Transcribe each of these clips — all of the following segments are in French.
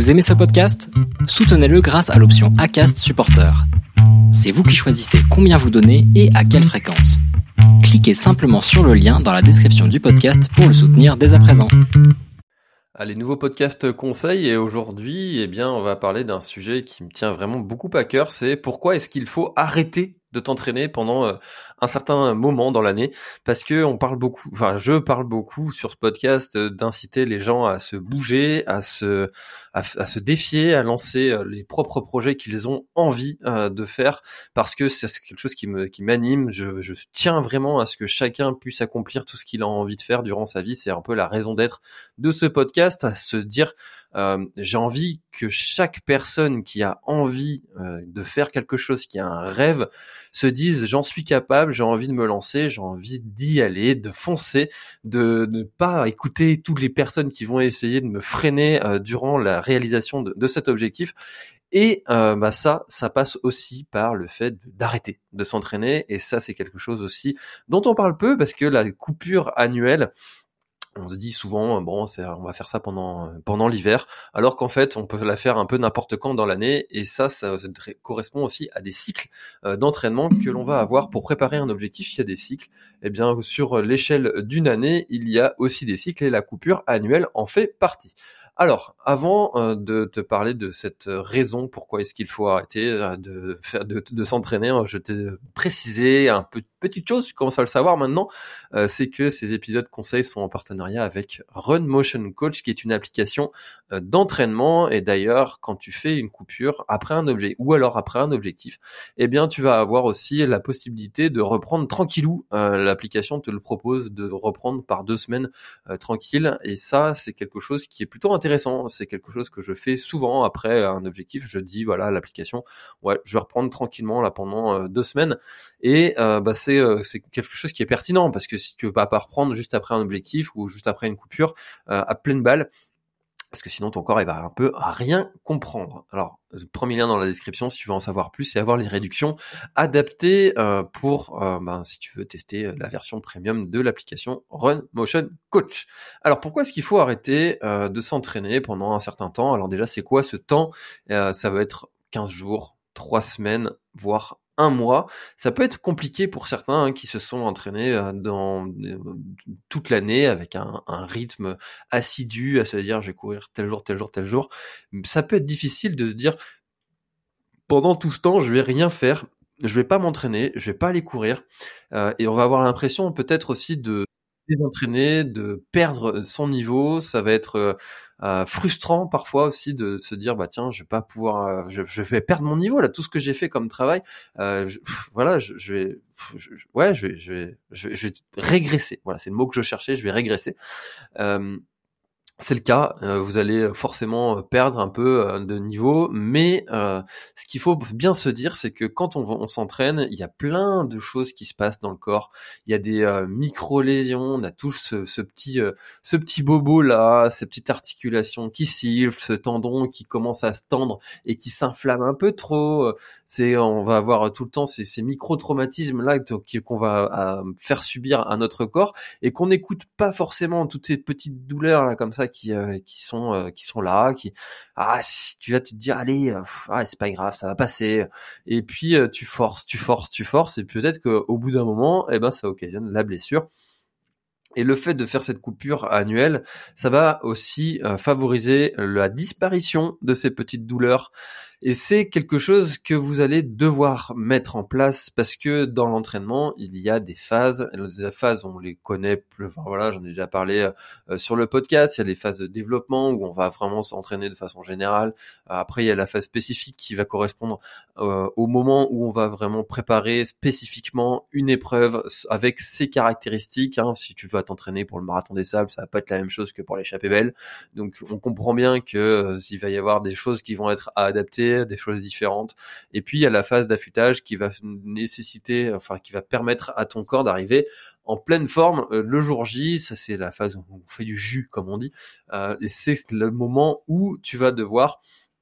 Vous aimez ce podcast ? Soutenez-le grâce à l'option Acast Supporter. C'est vous qui choisissez combien vous donnez et à quelle fréquence. Cliquez simplement sur le lien dans la description du podcast pour le soutenir dès à présent. Allez, nouveau podcast conseil et aujourd'hui, on va parler d'un sujet qui me tient vraiment beaucoup à cœur, c'est pourquoi est-ce qu'il faut arrêter de t'entraîner pendant un certain moment dans l'année, parce que je parle beaucoup sur ce podcast d'inciter les gens à se bouger, à se défier, à lancer les propres projets qu'ils ont envie de faire, parce que c'est quelque chose qui m'anime. Je tiens vraiment à ce que chacun puisse accomplir tout ce qu'il a envie de faire durant sa vie. C'est un peu la raison d'être de ce podcast, à se dire j'ai envie que chaque personne qui a envie de faire quelque chose, qui a un rêve, se dise j'en suis capable, j'ai envie de me lancer, j'ai envie d'y aller, de foncer, de ne pas écouter toutes les personnes qui vont essayer de me freiner durant la réalisation de cet objectif. Et ça passe aussi par le fait d'arrêter de s'entraîner, et ça c'est quelque chose aussi dont on parle peu, parce que la coupure annuelle, on se dit souvent, on va faire ça pendant l'hiver, alors qu'en fait, on peut la faire un peu n'importe quand dans l'année, et ça correspond aussi à des cycles d'entraînement que l'on va avoir pour préparer un objectif. Il y a des cycles. Sur l'échelle d'une année, il y a aussi des cycles, et la coupure annuelle en fait partie. Alors, avant de te parler de cette raison pourquoi est-ce qu'il faut arrêter de s'entraîner, je t'ai précisé petite chose, tu commences à le savoir maintenant, c'est que ces épisodes conseils sont en partenariat avec Run Motion Coach, qui est une application d'entraînement. Et d'ailleurs, quand tu fais une coupure après un objet ou alors après un objectif, tu vas avoir aussi la possibilité de reprendre tranquillou. L'application te le propose de reprendre par 2 semaines tranquille, et ça c'est quelque chose qui est plutôt intéressant. C'est quelque chose que je fais souvent après un objectif. Je dis voilà à l'application, ouais, je vais reprendre tranquillement là pendant 2 semaines, et c'est quelque chose qui est pertinent, parce que si tu veux pas reprendre juste après un objectif ou juste après une coupure à pleine balle, parce que sinon ton corps il va un peu à rien comprendre. Alors, le premier lien dans la description si tu veux en savoir plus, c'est avoir les réductions adaptées si tu veux tester la version premium de l'application Run Motion Coach. Alors, pourquoi est-ce qu'il faut arrêter de s'entraîner pendant un certain temps ? Alors déjà, c'est quoi ce temps ? Ça va être 15 jours, 3 semaines, voire 1 mois. Ça peut être compliqué pour certains qui se sont entraînés dans toute l'année avec un rythme assidu, à se dire je vais courir tel jour, tel jour, tel jour. Ça peut être difficile de se dire pendant tout ce temps je vais rien faire, je vais pas m'entraîner, je vais pas aller courir, et on va avoir l'impression peut-être aussi de désentraîner, de perdre son niveau. Ça va être frustrant parfois aussi de se dire tiens, je vais pas pouvoir, je vais perdre mon niveau là, tout ce que j'ai fait comme travail, je vais régresser. Voilà, c'est le mot que je cherchais, je vais régresser. C'est le cas, vous allez forcément perdre un peu de niveau, mais ce qu'il faut bien se dire, c'est que quand on s'entraîne, il y a plein de choses qui se passent dans le corps. Il y a des micro-lésions, on a tous ce petit bobo là, ces petites articulations qui sifflent, ce tendon qui commence à se tendre et qui s'inflamme un peu trop. On va avoir tout le temps ces micro-traumatismes là qu'on va faire subir à notre corps, et qu'on n'écoute pas forcément, toutes ces petites douleurs là comme ça qui sont là, si tu vas te dire allez, c'est pas grave, ça va passer, et puis tu forces, et peut-être qu'au bout d'un moment ça occasionne la blessure. Et le fait de faire cette coupure annuelle, ça va aussi favoriser la disparition de ces petites douleurs. Et c'est quelque chose que vous allez devoir mettre en place, parce que dans l'entraînement, il y a des phases. Les phases, on les connaît plus. J'en ai déjà parlé sur le podcast. Il y a des phases de développement où on va vraiment s'entraîner de façon générale. Après, il y a la phase spécifique qui va correspondre au moment où on va vraiment préparer spécifiquement une épreuve avec ses caractéristiques. Si tu vas t'entraîner pour le marathon des sables, ça va pas être la même chose que pour l'échappée belle. Donc, on comprend bien que il va y avoir des choses qui vont être à adapter, des choses différentes. Et puis il y a la phase d'affûtage qui va qui va permettre à ton corps d'arriver en pleine forme le jour J. Ça, c'est la phase où on fait du jus, comme on dit, et c'est le moment où tu vas devoir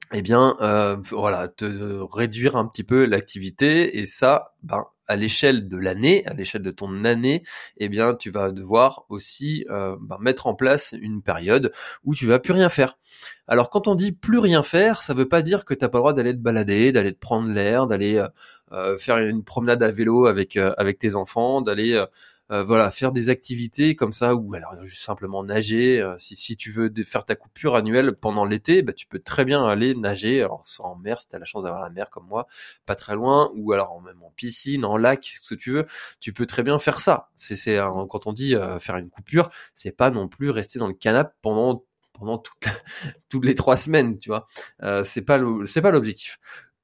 eh bien, voilà, te réduire un petit peu l'activité, et ça, à l'échelle de l'année, à l'échelle de ton année, eh bien, tu vas devoir aussi mettre en place une période où tu vas plus rien faire. Alors, quand on dit plus rien faire, ça veut pas dire que t'as pas le droit d'aller te balader, d'aller te prendre l'air, d'aller faire une promenade à vélo avec tes enfants, d'aller voilà, faire des activités comme ça, ou alors juste simplement nager. Si tu veux faire ta coupure annuelle pendant l'été, tu peux très bien aller nager, alors soit en mer si t'as la chance d'avoir la mer comme moi, pas très loin, ou alors même en piscine, en lac, ce que tu veux. Tu peux très bien faire ça. Quand on dit faire une coupure, c'est pas non plus rester dans le canapé pendant toutes les 3 semaines, tu vois. C'est pas l'objectif.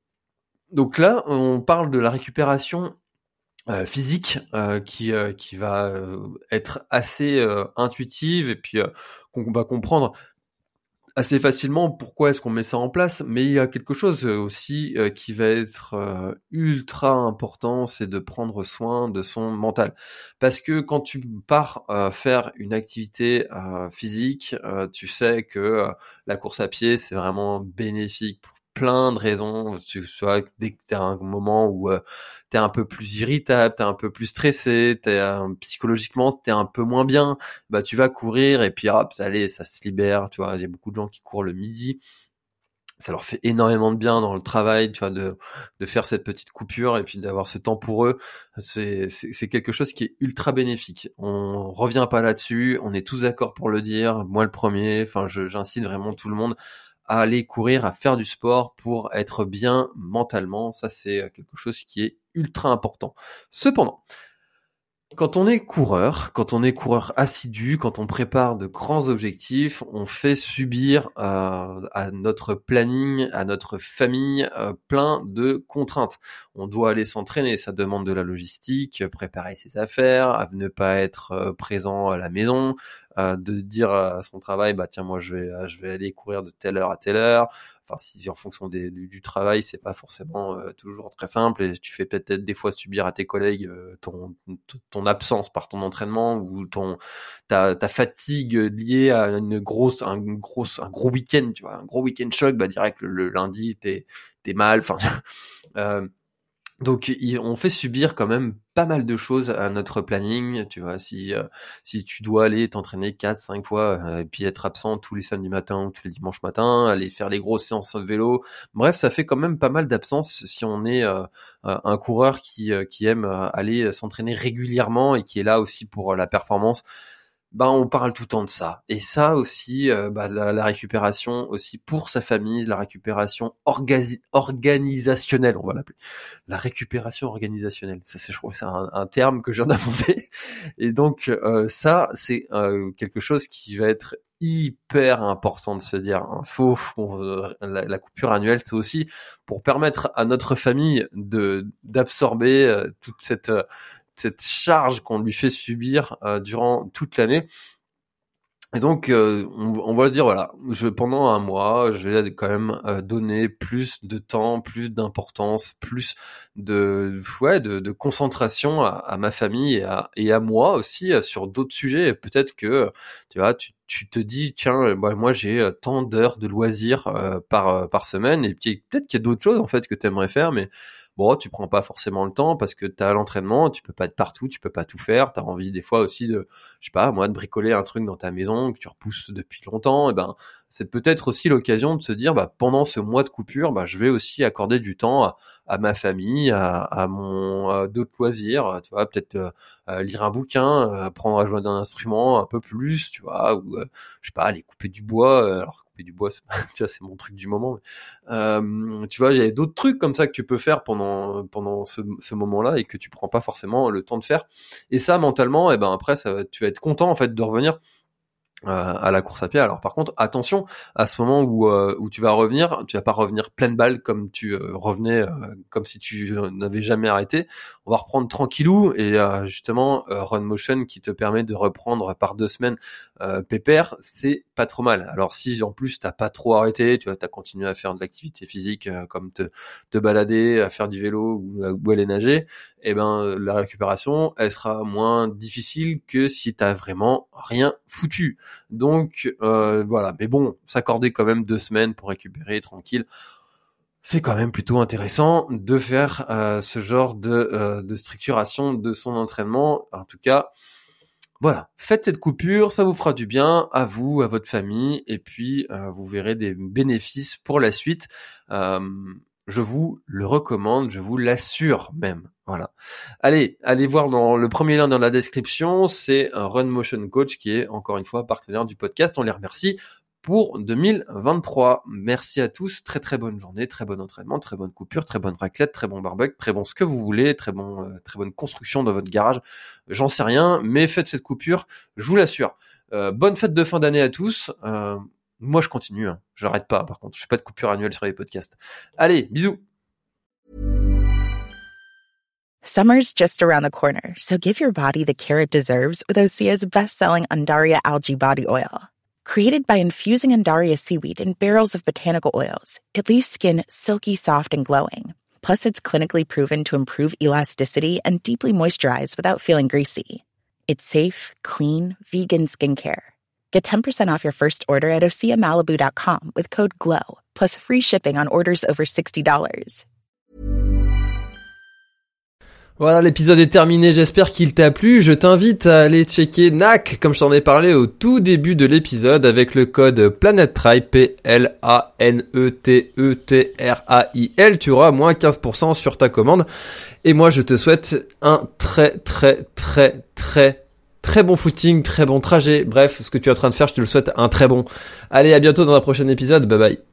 Donc là, on parle de la récupération physique qui va être assez intuitive, et puis qu'on va comprendre assez facilement pourquoi est-ce qu'on met ça en place. Mais il y a quelque chose aussi qui va être ultra important, c'est de prendre soin de son mental. Parce que quand tu pars faire une activité physique, tu sais que la course à pied, c'est vraiment bénéfique pour plein de raisons. Soit dès que tu as un moment où t'es un peu plus irritable, t'es un peu plus stressé, psychologiquement t'es un peu moins bien, tu vas courir, et puis hop, allez, ça se libère, tu vois. Il y a beaucoup de gens qui courent le midi, ça leur fait énormément de bien dans le travail, tu vois, de faire cette petite coupure et puis d'avoir ce temps pour eux. C'est quelque chose qui est ultra bénéfique. On revient pas là-dessus, on est tous d'accord pour le dire, moi le premier. Enfin, j'incite vraiment tout le monde à aller courir, à faire du sport pour être bien mentalement. Ça, c'est quelque chose qui est ultra important. Cependant, quand on est coureur assidu, quand on prépare de grands objectifs, on fait subir à notre planning, à notre famille, plein de contraintes. On doit aller s'entraîner, ça demande de la logistique, préparer ses affaires, à ne pas être présent à la maison, de dire à son travail, tiens, moi je vais aller courir de telle heure à telle heure. Enfin, si en fonction du travail, c'est pas forcément toujours très simple, et tu fais peut-être des fois subir à tes collègues ton absence par ton entraînement, ou ta fatigue liée à un gros week-end, tu vois, un gros week-end choc, direct le lundi t'es mal, enfin. Donc on fait subir quand même pas mal de choses à notre planning, tu vois. Si tu dois aller t'entraîner 4-5 fois et puis être absent tous les samedis matins ou tous les dimanches matins, aller faire les grosses séances de vélo, bref, ça fait quand même pas mal d'absence si on est un coureur qui aime aller s'entraîner régulièrement et qui est là aussi pour la performance. On parle tout le temps de ça. Et ça aussi, la récupération aussi pour sa famille, la récupération organisationnelle, on va l'appeler. La récupération organisationnelle. Ça, je trouve, c'est un terme que je viens d'inventer. Et donc, ça, c'est quelque chose qui va être hyper important de se dire. La coupure annuelle, c'est aussi pour permettre à notre famille d'absorber toute cette charge qu'on lui fait subir durant toute l'année. Et donc, on va se dire, voilà, pendant un mois, je vais quand même donner plus de temps, plus d'importance, plus de concentration à ma famille et à moi aussi sur d'autres sujets. Et peut-être que, tu vois, tu te dis, tiens, moi j'ai tant d'heures de loisirs par semaine, et puis peut-être qu'il y a d'autres choses en fait que tu aimerais faire, mais bon, tu prends pas forcément le temps parce que t'as l'entraînement, tu peux pas être partout, tu peux pas tout faire, t'as envie des fois aussi de, je sais pas, moi, de bricoler un truc dans ta maison que tu repousses depuis longtemps. Et c'est peut-être aussi l'occasion de se dire, pendant ce mois de coupure, je vais aussi accorder du temps à ma famille, à mon d'autres loisirs, tu vois, peut-être lire un bouquin, apprendre à jouer d'un instrument un peu plus, tu vois, ou je sais pas, aller couper du bois. Alors couper du bois, c'est mon truc du moment. Mais, tu vois, il y a d'autres trucs comme ça que tu peux faire pendant ce moment-là et que tu prends pas forcément le temps de faire. Et ça, mentalement, après, tu vas être content en fait de revenir à la course à pied. Alors par contre, attention, à ce moment où tu vas revenir, tu vas pas revenir pleine balle comme tu revenais, comme si tu n'avais jamais arrêté. On va reprendre tranquillou, et justement, Run Motion qui te permet de reprendre par 2 semaines pépère, c'est pas trop mal. Alors si en plus t'as pas trop arrêté, tu vois, t'as continué à faire de l'activité physique comme te balader, à faire du vélo ou aller nager, la récupération, elle sera moins difficile que si t'as vraiment rien foutu. Donc voilà, mais bon, s'accorder quand même 2 semaines pour récupérer tranquille, c'est quand même plutôt intéressant de faire ce genre de structuration de son entraînement. En tout cas, voilà, faites cette coupure, ça vous fera du bien à vous, à votre famille, et puis vous verrez des bénéfices pour la suite. Je vous le recommande, je vous l'assure même. Voilà. Allez voir dans le premier lien dans la description, c'est un Run Motion Coach qui est encore une fois partenaire du podcast. On les remercie pour 2023. Merci à tous, très très bonne journée, très bon entraînement, très bonne coupure, très bonne raclette, très bon barbecue, très bon ce que vous voulez, très bonne construction dans votre garage, j'en sais rien, mais faites cette coupure, je vous l'assure. Bonne fête de fin d'année à tous. Moi je continue, je n'arrête pas par contre, je fais pas de coupure annuelle sur les podcasts. Allez, bisous. Summer's just around the corner, so give your body the care it deserves with Osea's best-selling Undaria Algae Body Oil. Created by infusing Undaria seaweed in barrels of botanical oils, it leaves skin silky soft and glowing. Plus, it's clinically proven to improve elasticity and deeply moisturize without feeling greasy. It's safe, clean, vegan skincare. Get 10% off your first order at OseaMalibu.com with code GLOW, plus free shipping on orders over $60. Voilà, l'épisode est terminé, j'espère qu'il t'a plu. Je t'invite à aller checker NAC, comme je t'en ai parlé au tout début de l'épisode, avec le code PlanetTrail, PLANETETRAIL. Tu auras moins 15% sur ta commande. Et moi, je te souhaite un très bon footing, très bon trajet. Bref, ce que tu es en train de faire, je te le souhaite un très bon. Allez, à bientôt dans un prochain épisode. Bye bye.